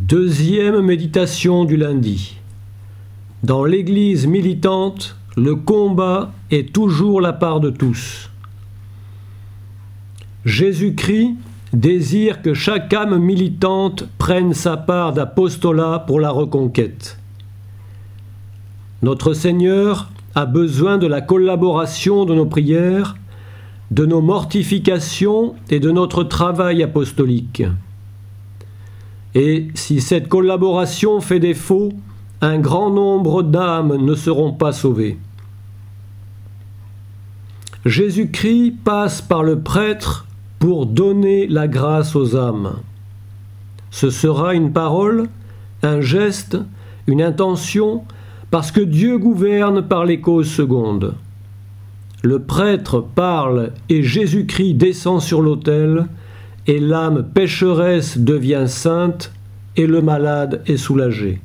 Deuxième méditation du lundi. Dans l'Église militante, le combat est toujours la part de tous. Jésus-Christ désire que chaque âme militante prenne sa part d'apostolat pour la reconquête. Notre Seigneur a besoin de la collaboration de nos prières, de nos mortifications et de notre travail apostolique. Et si cette collaboration fait défaut, un grand nombre d'âmes ne seront pas sauvées. Jésus-Christ passe par le prêtre pour donner la grâce aux âmes. Ce sera une parole, un geste, une intention, parce que Dieu gouverne par les causes secondes. Le prêtre parle et Jésus-Christ descend sur l'autel, et l'âme pécheresse devient sainte, et le malade est soulagé.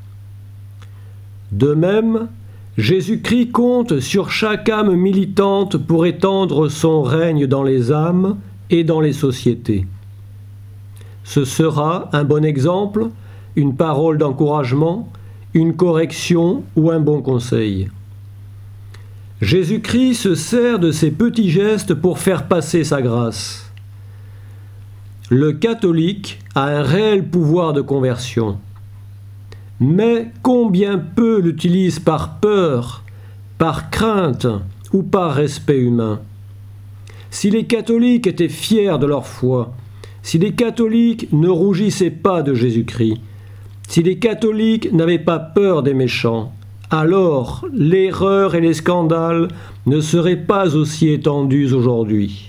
De même, Jésus-Christ compte sur chaque âme militante pour étendre son règne dans les âmes et dans les sociétés. Ce sera un bon exemple, une parole d'encouragement, une correction ou un bon conseil. Jésus-Christ se sert de ces petits gestes pour faire passer sa grâce. Le catholique a un réel pouvoir de conversion. Mais combien peu l'utilise par peur, par crainte ou par respect humain. Si les catholiques étaient fiers de leur foi, si les catholiques ne rougissaient pas de Jésus-Christ, si les catholiques n'avaient pas peur des méchants, alors l'erreur et les scandales ne seraient pas aussi étendus aujourd'hui.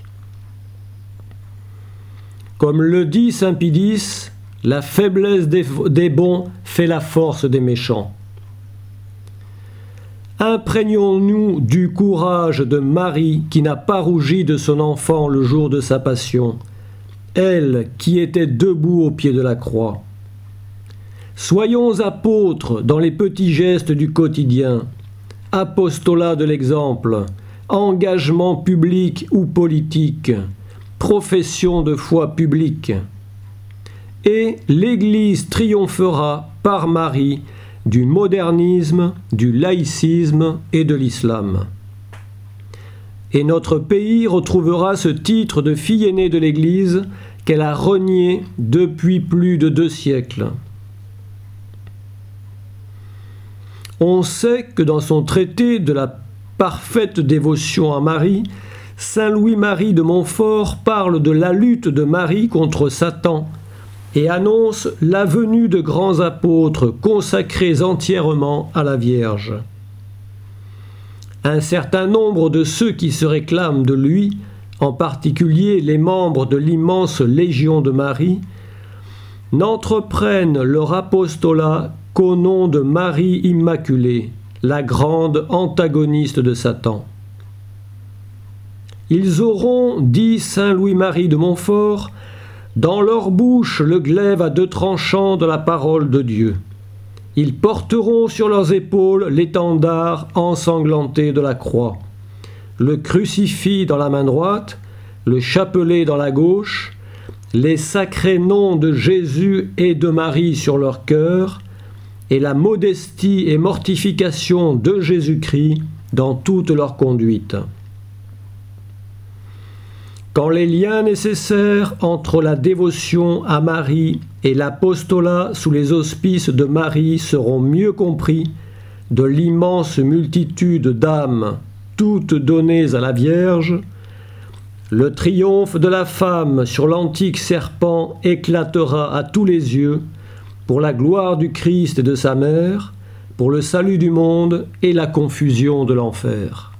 Comme le dit saint Pie X, la faiblesse des bons fait la force des méchants. Imprégnons-nous du courage de Marie qui n'a pas rougi de son enfant le jour de sa passion, elle qui était debout au pied de la croix. Soyons apôtres dans les petits gestes du quotidien, apostolat de l'exemple, engagement public ou politique, profession de foi publique. Et l'Église triomphera par Marie du modernisme, du laïcisme et de l'islam. Et notre pays retrouvera ce titre de fille aînée de l'Église qu'elle a renié depuis plus de 2 siècles. On sait que dans son traité de la parfaite dévotion à Marie, saint Louis-Marie de Montfort parle de la lutte de Marie contre Satan et annonce la venue de grands apôtres consacrés entièrement à la Vierge. Un certain nombre de ceux qui se réclament de lui, en particulier les membres de l'immense Légion de Marie, n'entreprennent leur apostolat qu'au nom de Marie Immaculée, la grande antagoniste de Satan. Ils auront, dit saint Louis-Marie de Montfort, dans leur bouche le glaive à 2 tranchants de la parole de Dieu. Ils porteront sur leurs épaules l'étendard ensanglanté de la croix, le crucifix dans la main droite, le chapelet dans la gauche, les sacrés noms de Jésus et de Marie sur leur cœur, et la modestie et mortification de Jésus-Christ dans toute leur conduite. Quand les liens nécessaires entre la dévotion à Marie et l'apostolat sous les auspices de Marie seront mieux compris, de l'immense multitude d'âmes, toutes données à la Vierge, le triomphe de la femme sur l'antique serpent éclatera à tous les yeux, pour la gloire du Christ et de sa mère, pour le salut du monde et la confusion de l'enfer.